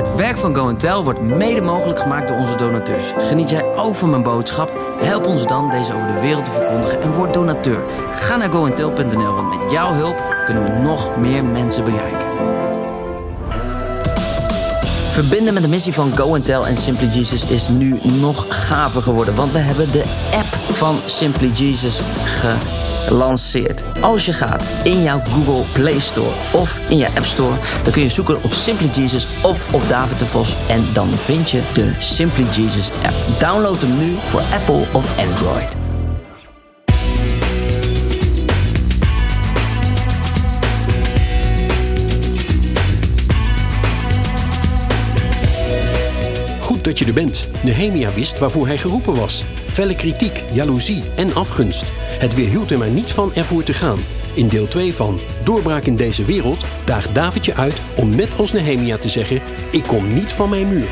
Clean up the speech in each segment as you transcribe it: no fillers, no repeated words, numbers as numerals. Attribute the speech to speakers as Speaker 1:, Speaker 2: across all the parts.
Speaker 1: Het werk van Go & Tell wordt mede mogelijk gemaakt door onze donateurs. Geniet jij ook van mijn boodschap? Help ons dan deze over de wereld te verkondigen en word donateur. Ga naar goandtell.nl, want met jouw hulp kunnen we nog meer mensen bereiken. Verbinden met de missie van Go & Tell en Simply Jesus is nu nog gaver geworden, want we hebben de app van Simply Jesus gelanceerd. Als je gaat in jouw Google Play Store of in je App Store, dan kun je zoeken op Simply Jesus of op David de Vos en dan vind je de Simply Jesus app. Download hem nu voor Apple of Android.
Speaker 2: Goed dat je er bent. Nehemia wist waarvoor hij geroepen was. Felle kritiek, jaloezie en afgunst. Het weerhield hem er niet van ervoor te gaan. In deel 2 van Doorbraak in deze wereld daagt David je uit om net als Nehemia te zeggen: ik kom niet van mijn muur.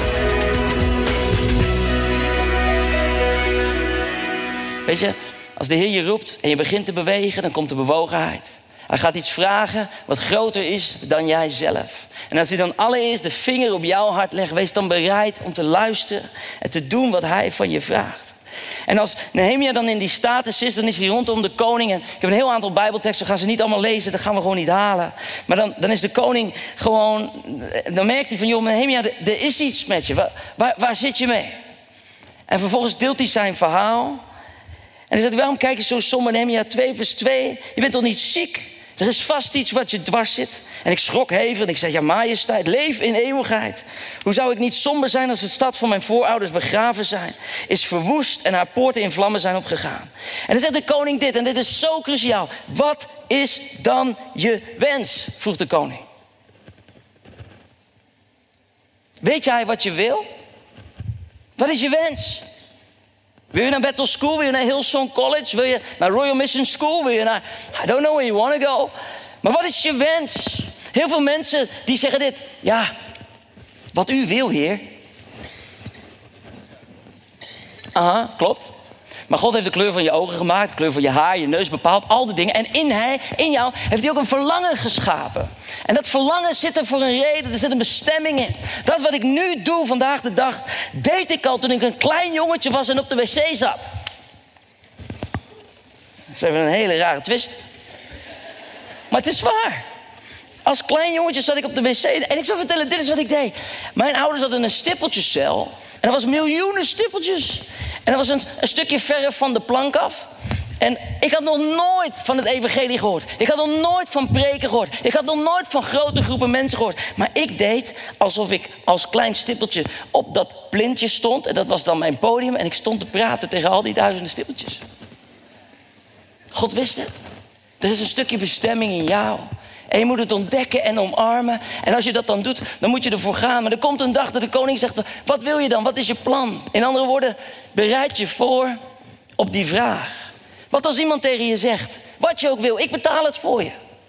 Speaker 3: Weet je, als de Heer je roept en je begint te bewegen, dan komt de bewogenheid. Hij gaat iets vragen wat groter is dan jijzelf. En als hij dan allereerst de vinger op jouw hart legt, wees dan bereid om te luisteren en te doen wat hij van je vraagt. En als Nehemia dan in die status is, dan is hij rondom de koning. En ik heb een heel aantal bijbelteksten, gaan ze niet allemaal lezen, dat gaan we gewoon niet halen. Maar dan is de koning gewoon, dan merkt hij van, joh Nehemia, er is iets met je. Waar zit je mee? En vervolgens deelt hij zijn verhaal. En dan zegt hij, waarom kijk je zo somber? Nehemia 2 vers 2, je bent toch niet ziek? Er is vast iets wat je dwars zit. En ik schrok hevig en ik zei, ja majesteit, leef in eeuwigheid. Hoe zou ik niet somber zijn als de stad van mijn voorouders begraven zijn? Is verwoest en haar poorten in vlammen zijn opgegaan. En dan zegt de koning dit, en dit is zo cruciaal. Wat is dan je wens? Vroeg de koning. Weet jij wat je wil? Wat is je wens? Wil je naar Bethel School? Wil je naar Hillsong College? Wil je naar Royal Mission School? Wil je naar... I don't know where you want to go. Maar wat is je wens? Heel veel mensen die zeggen dit. Ja, wat u wil, Heer. Aha, klopt. Maar God heeft de kleur van je ogen gemaakt, de kleur van je haar, je neus bepaald, al die dingen. En in jou heeft hij ook een verlangen geschapen. En dat verlangen zit er voor een reden, er zit een bestemming in. Dat wat ik nu doe vandaag de dag, deed ik al toen ik een klein jongetje was en op de wc zat. Dat is even een hele rare twist. Maar het is waar. Als klein jongetje zat ik op de wc en ik zou vertellen, dit is wat ik deed. Mijn ouders hadden een stippeltjescel en er was miljoenen stippeltjes. En dat was een stukje verf van de plank af. En ik had nog nooit van het evangelie gehoord. Ik had nog nooit van preken gehoord. Ik had nog nooit van grote groepen mensen gehoord. Maar ik deed alsof ik als klein stippeltje op dat plintje stond. En dat was dan mijn podium. En ik stond te praten tegen al die duizenden stippeltjes. God wist het. Er is een stukje bestemming in jou. En je moet het ontdekken en omarmen. En als je dat dan doet, dan moet je ervoor gaan. Maar er komt een dag dat de koning zegt, wat wil je dan? Wat is je plan? In andere woorden, bereid je voor op die vraag. Wat als iemand tegen je zegt, wat je ook wil, ik betaal het voor je.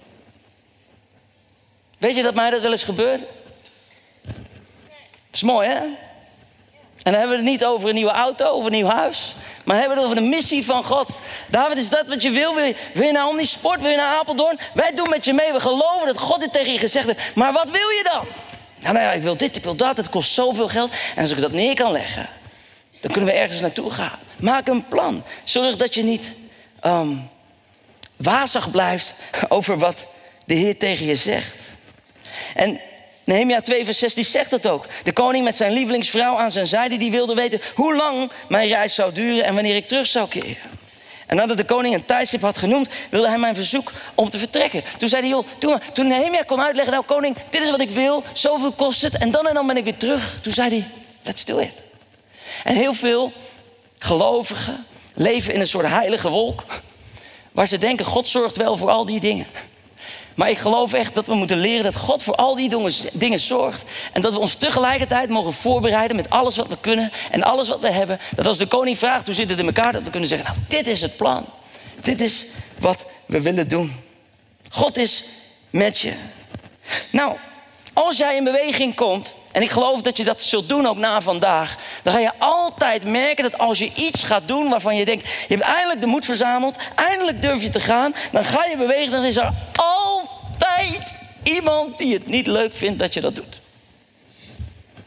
Speaker 3: Weet je dat mij dat wel eens gebeurt? Dat is mooi, hè? En dan hebben we het niet over een nieuwe auto of een nieuw huis. Maar hebben we het over de missie van God. David, is dat wat je wil? Wil je naar Omnisport? Wil je naar Apeldoorn? Wij doen met je mee. We geloven dat God dit tegen je gezegd heeft. Maar wat wil je dan? Nou ja, ik wil dit, ik wil dat. Het kost zoveel geld. En als ik dat neer kan leggen, dan kunnen we ergens naartoe gaan. Maak een plan. Zorg dat je niet wazig blijft over wat de Heer tegen je zegt. En Nehemia 2 vers 16 zegt het ook. De koning met zijn lievelingsvrouw aan zijn zijde, die wilde weten hoe lang mijn reis zou duren en wanneer ik terug zou keren. En nadat de koning een tijdstip had genoemd, wilde hij mijn verzoek om te vertrekken. Toen zei hij, joh, toen Nehemia kon uitleggen, nou koning, dit is wat ik wil, zoveel kost het. En dan ben ik weer terug. Toen zei hij, let's do it. En heel veel gelovigen leven in een soort heilige wolk, waar ze denken, God zorgt wel voor al die dingen. Maar ik geloof echt dat we moeten leren dat God voor al die dingen zorgt. En dat we ons tegelijkertijd mogen voorbereiden met alles wat we kunnen en alles wat we hebben. Dat als de koning vraagt, hoe zit het in elkaar? Dat we kunnen zeggen, nou, dit is het plan. Dit is wat we willen doen. God is met je. Nou, als jij in beweging komt, en ik geloof dat je dat zult doen ook na vandaag, dan ga je altijd merken dat als je iets gaat doen waarvan je denkt, je hebt eindelijk de moed verzameld, eindelijk durf je te gaan, dan ga je bewegen, dan is er altijd iemand die het niet leuk vindt dat je dat doet.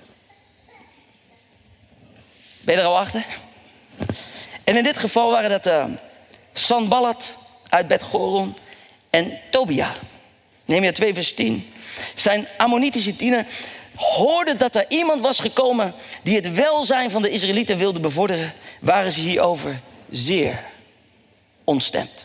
Speaker 3: Ben je er al achter? En in dit geval waren dat Sanballat uit Bet-Goron en Tobia. Nehemia 2 vers 10. Zijn Ammonitische dienaar hoorde dat er iemand was gekomen die het welzijn van de Israëlieten wilde bevorderen, waren ze hierover zeer ontstemd.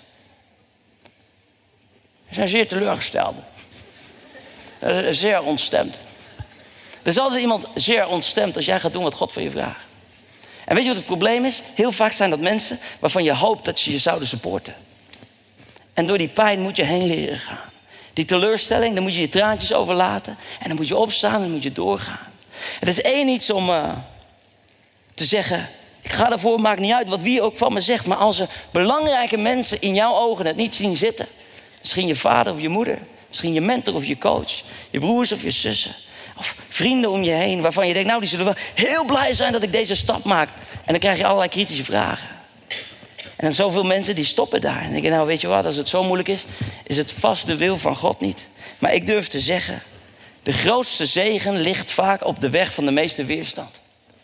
Speaker 3: Ze zijn zeer teleurgesteld. Zeer ontstemd. Er is altijd iemand zeer ontstemd als jij gaat doen wat God van je vraagt. En weet je wat het probleem is? Heel vaak zijn dat mensen waarvan je hoopt dat ze je zouden supporten. En door die pijn moet je heen leren gaan. Die teleurstelling, daar moet je je traantjes over laten. En dan moet je opstaan en dan moet je doorgaan. Het is één iets om te zeggen, ik ga ervoor, maakt niet uit wat wie ook van me zegt. Maar als er belangrijke mensen in jouw ogen het niet zien zitten. Misschien je vader of je moeder. Misschien je mentor of je coach. Je broers of je zussen. Of vrienden om je heen waarvan je denkt, nou die zullen wel heel blij zijn dat ik deze stap maak. En dan krijg je allerlei kritische vragen. En dan zoveel mensen die stoppen daar. En denken, nou weet je wat, als het zo moeilijk is het vast de wil van God niet. Maar ik durf te zeggen, de grootste zegen ligt vaak op de weg van de meeste weerstand.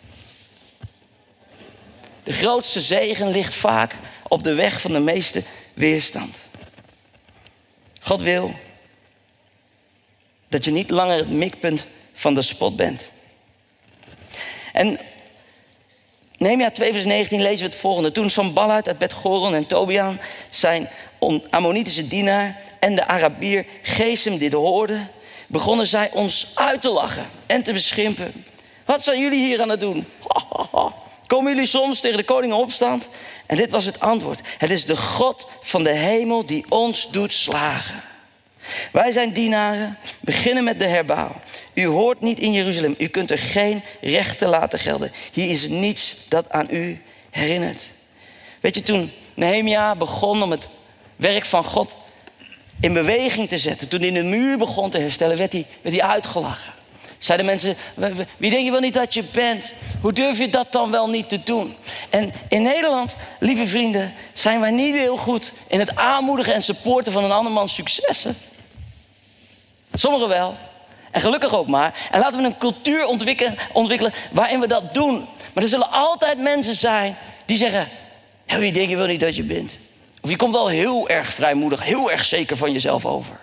Speaker 3: De grootste zegen ligt vaak op de weg van de meeste weerstand. God wil dat je niet langer het mikpunt van de spot bent. En Nehemia 2 vers 19 lezen we het volgende. Toen Sanballat uit Bet-Goron en Tobia, zijn Ammonitische dienaar, en de Arabier Gesem dit hoorden, begonnen zij ons uit te lachen en te beschimpen. Wat zijn jullie hier aan het doen? Komen jullie soms tegen de koning in opstand? En dit was het antwoord. Het is de God van de hemel die ons doet slagen. Wij zijn dienaren, beginnen met de herbouw. U hoort niet in Jeruzalem, u kunt er geen rechten laten gelden. Hier is niets dat aan u herinnert. Weet je, toen Nehemia begon om het werk van God in beweging te zetten, toen hij de muur begon te herstellen, werd hij uitgelachen. Zeiden mensen, wie denk je wel niet dat je bent? Hoe durf je dat dan wel niet te doen? En in Nederland, lieve vrienden, zijn wij niet heel goed in het aanmoedigen en supporten van een andermans successen. Sommigen wel. En gelukkig ook maar. En laten we een cultuur ontwikkelen waarin we dat doen. Maar er zullen altijd mensen zijn die zeggen, wie denk je wel niet dat je bent? Of je komt wel heel erg vrijmoedig, heel erg zeker van jezelf over.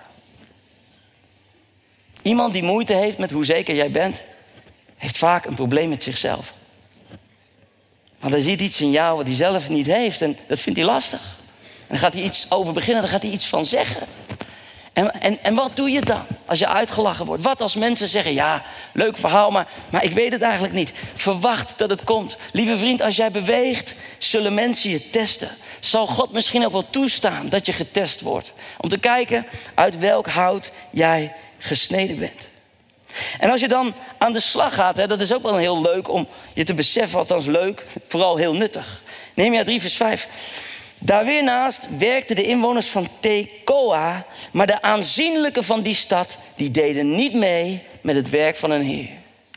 Speaker 3: Iemand die moeite heeft met hoe zeker jij bent, heeft vaak een probleem met zichzelf. Want hij ziet iets in jou wat hij zelf niet heeft en dat vindt hij lastig. En dan gaat hij iets over beginnen, dan gaat hij iets van zeggen. En wat doe je dan als je uitgelachen wordt? Wat als mensen zeggen, ja, leuk verhaal, maar ik weet het eigenlijk niet. Verwacht dat het komt. Lieve vriend, als jij beweegt, zullen mensen je testen. Zal God misschien ook wel toestaan dat je getest wordt. Om te kijken uit welk hout jij gesneden bent. En als je dan aan de slag gaat, dat is ook wel heel leuk om je te beseffen, althans leuk, vooral heel nuttig. Nehemia 3 vers 5. Daar weer naast werkten de inwoners van Tekoa, maar de aanzienlijken van die stad, die deden niet mee met het werk van een Heer.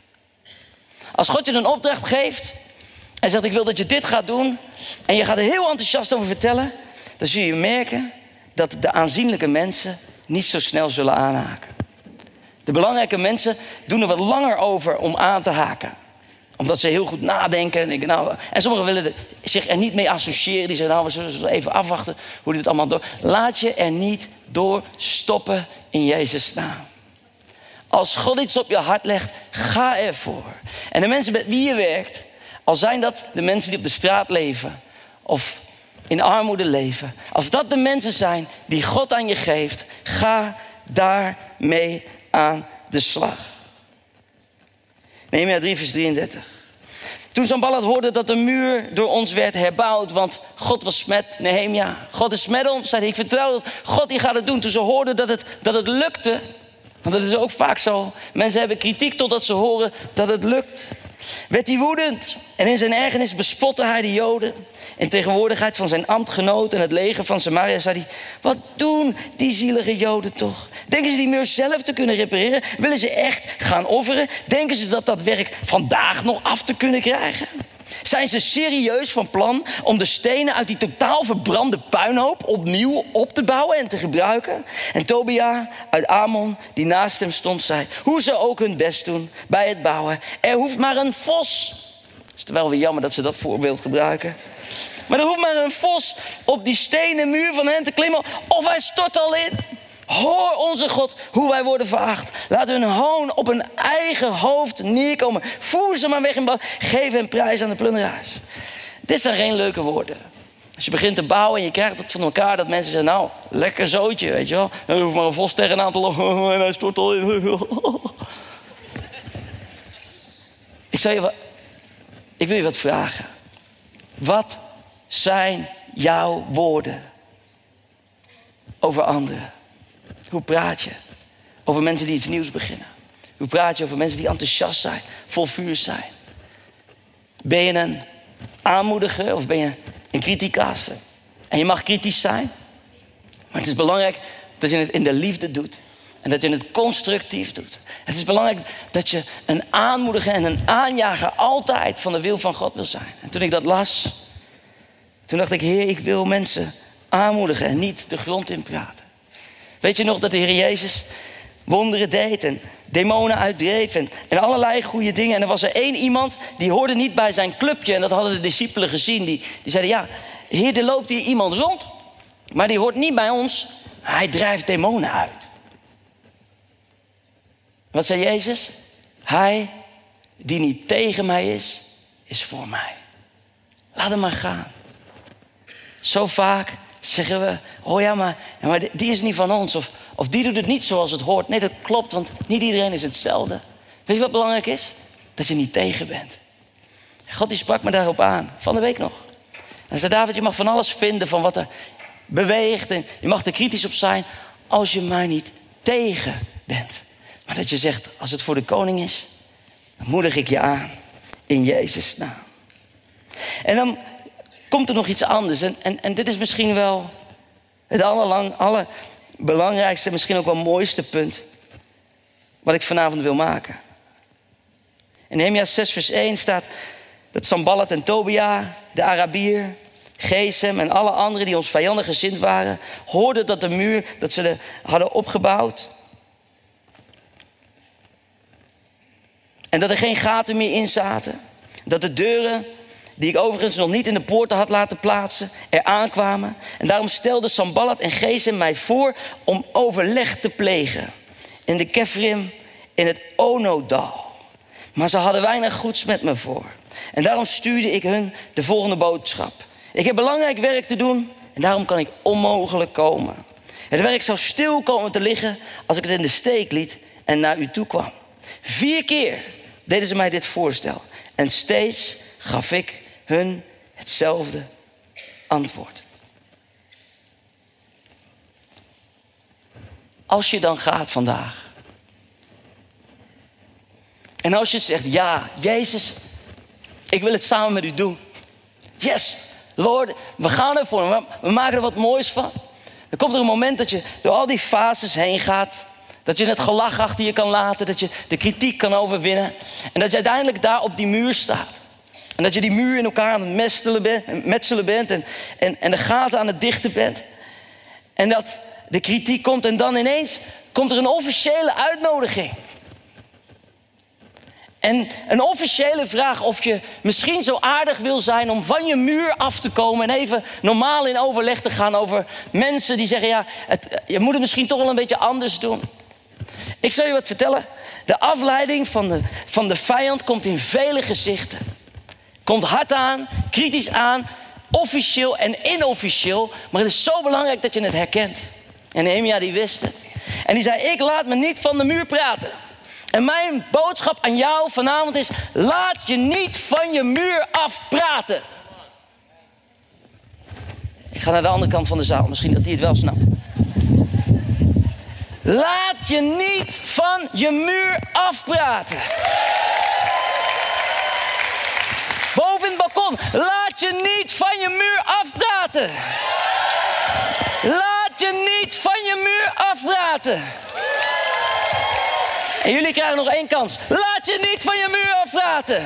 Speaker 3: Als God je een opdracht geeft en zegt, ik wil dat je dit gaat doen, en je gaat er heel enthousiast over vertellen, dan zul je merken dat de aanzienlijke mensen niet zo snel zullen aanhaken. De belangrijke mensen doen er wat langer over om aan te haken. Omdat ze heel goed nadenken. En sommigen willen zich er niet mee associëren. Die zeggen, we zullen even afwachten hoe dit allemaal door. Laat je er niet door stoppen in Jezus' naam. Als God iets op je hart legt, ga ervoor. En de mensen met wie je werkt, al zijn dat de mensen die op de straat leven of in armoede leven. Als dat de mensen zijn die God aan je geeft, ga daarmee aan de slag. Nehemia 3 vers 33. Toen Sanballat hoorde dat de muur door ons werd herbouwd, want God was met Nehemia. God is met ons, zei hij, ik vertrouw dat God die gaat het doen. Toen ze hoorden dat het lukte, want dat is ook vaak zo. Mensen hebben kritiek totdat ze horen dat het lukt. Werd hij woedend en in zijn ergernis bespotte hij de Joden. In tegenwoordigheid van zijn ambtgenoot en het leger van Samaria zei hij, wat doen die zielige Joden toch? Denken ze die muur zelf te kunnen repareren? Willen ze echt gaan offeren? Denken ze dat werk vandaag nog af te kunnen krijgen? Zijn ze serieus van plan om de stenen uit die totaal verbrande puinhoop opnieuw op te bouwen en te gebruiken? En Tobia uit Ammon, die naast hem stond, zei, hoe ze ook hun best doen bij het bouwen. Er hoeft maar een vos is het wel weer jammer dat ze dat voorbeeld gebruiken. Maar er hoeft maar een vos op die stenen muur van hen te klimmen, of hij stort al in. Hoor onze God hoe wij worden veracht. Laat hun hoon op hun eigen hoofd neerkomen. Voer ze maar weg in bouw. Geef hen prijs aan de plunderaars. Dit zijn geen leuke woorden. Als je begint te bouwen en je krijgt het van elkaar, dat mensen zeggen, nou, lekker zootje, weet je wel. Dan hoeft maar een vos tegenaan te lopen en hij stort al in. Ik wil je wat vragen. Wat zijn jouw woorden over anderen? Hoe praat je over mensen die iets nieuws beginnen? Hoe praat je over mensen die enthousiast zijn, vol vuur zijn? Ben je een aanmoediger of ben je een kritiekaster? En je mag kritisch zijn, maar het is belangrijk dat je het in de liefde doet. En dat je het constructief doet. Het is belangrijk dat je een aanmoediger en een aanjager altijd van de wil van God wil zijn. En toen ik dat las, toen dacht ik, Heer, ik wil mensen aanmoedigen en niet de grond in praten. Weet je nog dat de Heer Jezus wonderen deed en demonen uitdreef en allerlei goede dingen. En er was er één iemand die hoorde niet bij zijn clubje. En dat hadden de discipelen gezien. Die zeiden, ja, Heer, er loopt hier iemand rond. Maar die hoort niet bij ons. Hij drijft demonen uit. Wat zei Jezus? Hij die niet tegen mij is voor mij. Laat hem maar gaan. Zo vaak zeggen we, oh ja, maar die is niet van ons. Of die doet het niet zoals het hoort. Nee, dat klopt, want niet iedereen is hetzelfde. Weet je wat belangrijk is? Dat je niet tegen bent. God die sprak me daarop aan, van de week nog. Hij zei, David, je mag van alles vinden van wat er beweegt. En je mag er kritisch op zijn, als je maar niet tegen bent. Maar dat je zegt, als het voor de koning is, dan moedig ik je aan in Jezus' naam. En dan komt er nog iets anders. En dit is misschien wel het allerbelangrijkste, misschien ook wel mooiste punt wat ik vanavond wil maken. In Nehemia 6 vers 1 staat dat Sanballat en Tobia, de Arabier, Gesem en alle anderen die ons vijandig gezind waren, hoorden dat de muur dat ze hadden opgebouwd en dat er geen gaten meer in zaten. Dat de deuren, die ik overigens nog niet in de poorten had laten plaatsen, er aankwamen. En daarom stelden Sanballat en Gesem mij voor om overleg te plegen in de Kefrim in het Onodal. Maar ze hadden weinig goeds met me voor. En daarom stuurde ik hun de volgende boodschap. Ik heb belangrijk werk te doen en daarom kan ik onmogelijk komen. Het werk zou stil komen te liggen als ik het in de steek liet en naar u toe kwam. 4 keer deden ze mij dit voorstel. En steeds gaf ik hun hetzelfde antwoord. Als je dan gaat vandaag. En als je zegt, ja, Jezus, ik wil het samen met u doen. Yes, Lord, we gaan ervoor. We maken er wat moois van. Dan komt er een moment dat je door al die fases heen gaat. Dat je het gelach achter je kan laten. Dat je de kritiek kan overwinnen. En dat je uiteindelijk daar op die muur staat. En dat je die muur in elkaar aan het metselen bent. En de gaten aan het dichten bent. En dat de kritiek komt. En dan ineens komt er een officiële uitnodiging. En een officiële vraag of je misschien zo aardig wil zijn om van je muur af te komen en even normaal in overleg te gaan over mensen die zeggen, ja, je moet het misschien toch wel een beetje anders doen. Ik zal je wat vertellen. De afleiding van de vijand komt in vele gezichten. Komt hard aan, kritisch aan, officieel en inofficieel. Maar het is zo belangrijk dat je het herkent. En Nehemia die wist het. En die zei, ik laat me niet van de muur praten. En mijn boodschap aan jou vanavond is, laat je niet van je muur afpraten. Ik ga naar de andere kant van de zaal, misschien dat hij het wel snapt. Laat je niet van je muur afpraten. Boven in het balkon, laat je niet van je muur afpraten. Laat je niet van je muur afpraten. En jullie krijgen nog 1 kans. Laat je niet van je muur afpraten.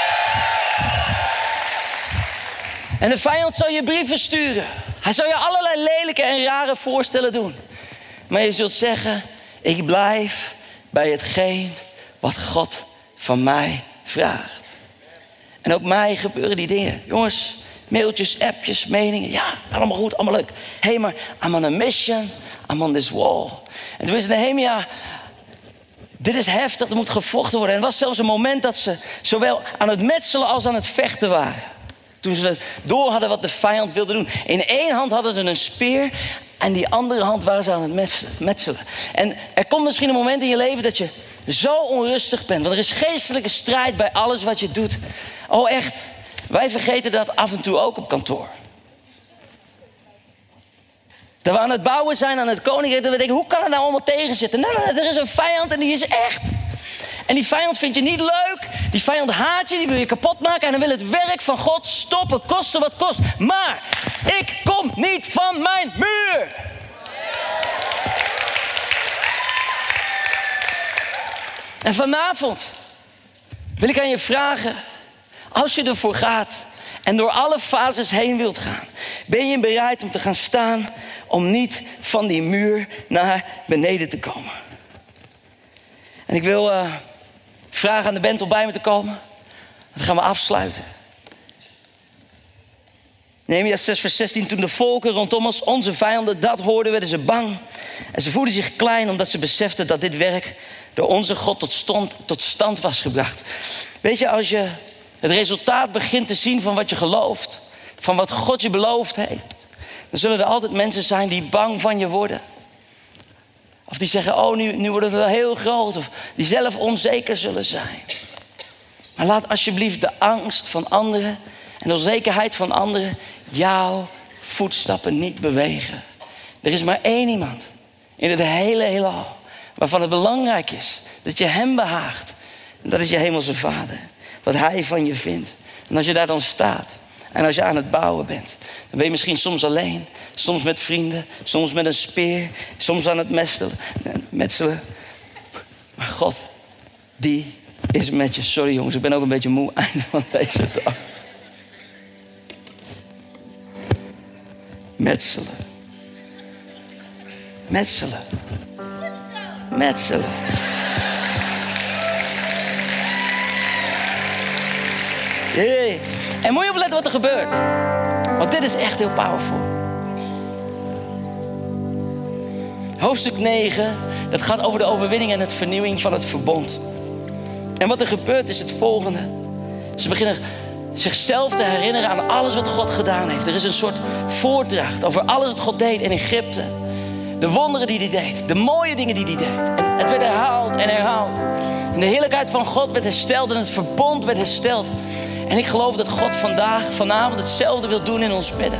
Speaker 3: En de vijand zal je brieven sturen. Hij zal je allerlei lelijke en rare voorstellen doen. Maar je zult zeggen, ik blijf bij hetgeen wat God van mij vraagt. En ook mij gebeuren die dingen. Jongens, mailtjes, appjes, meningen. Ja, allemaal goed, allemaal leuk. Hé, maar I'm on a mission. I'm on this wall. En toen is Nehemia... Dit is heftig, er moet gevochten worden. En er was zelfs een moment dat ze zowel aan het metselen als aan het vechten waren. Toen ze door hadden wat de vijand wilde doen. In één hand hadden ze een speer. En die andere hand waren ze aan het metselen. En er komt misschien een moment in je leven dat je zo onrustig bent. Want er is geestelijke strijd bij alles wat je doet. Oh echt, wij vergeten dat af en toe ook op kantoor. Dat we aan het bouwen zijn aan het koninkrijk. Dat we denken, hoe kan het nou allemaal tegenzitten? Nee, er is een vijand en die is echt. En die vijand vind je niet leuk. Die vijand haat je, die wil je kapot maken. En dan wil het werk van God stoppen, koste wat kost. Maar ik kom niet van mijn muur. En vanavond wil ik aan je vragen, als je ervoor gaat en door alle fases heen wilt gaan, ben je bereid om te gaan staan om niet van die muur naar beneden te komen? En ik wil vragen aan de band om bij me te komen. Dan gaan we afsluiten. Nehemia 6 vers 16. Toen de volken rondom ons, onze vijanden, dat hoorden, werden ze bang. En ze voelden zich klein omdat ze beseften dat dit werk door onze God tot stand was gebracht. Weet je, als je het resultaat begint te zien van wat je gelooft, van wat God je beloofd heeft, dan zullen er altijd mensen zijn die bang van je worden. Of die zeggen, oh, nu wordt het wel heel groot. Of die zelf onzeker zullen zijn. Maar laat alsjeblieft de angst van anderen en de onzekerheid van anderen jouw voetstappen niet bewegen. Er is maar één iemand in het hele heelal waarvan het belangrijk is dat je hem behaagt. En dat is je hemelse Vader. Wat hij van je vindt. En als je daar dan staat en als je aan het bouwen bent, dan ben je misschien soms alleen, soms met vrienden, soms met een speer, soms aan het metselen. Maar God, die is met je. Sorry jongens, ik ben ook een beetje moe einde van deze dag. Metselen. Metselen. Metselen. Hey. En moet je opletten wat er gebeurt. Want dit is echt heel powerful. Hoofdstuk 9, dat gaat over de overwinning en het vernieuwing van het verbond. En wat er gebeurt is het volgende. Ze beginnen zichzelf te herinneren aan alles wat God gedaan heeft. Er is een soort voordracht over alles wat God deed in Egypte. De wonderen die hij deed. De mooie dingen die hij deed. En het werd herhaald en herhaald. En de heerlijkheid van God werd hersteld en het verbond werd hersteld. En ik geloof dat God vanavond hetzelfde wil doen in ons midden.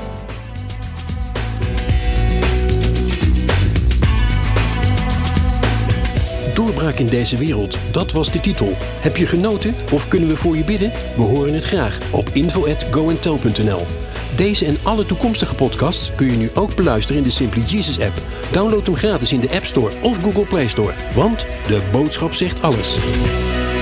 Speaker 2: Doorbraak in deze wereld, dat was de titel. Heb je genoten of kunnen we voor je bidden? We horen het graag op info@goandtell.nl. Deze en alle toekomstige podcasts kun je nu ook beluisteren in de Simply Jesus app. Download hem gratis in de App Store of Google Play Store. Want de boodschap zegt alles.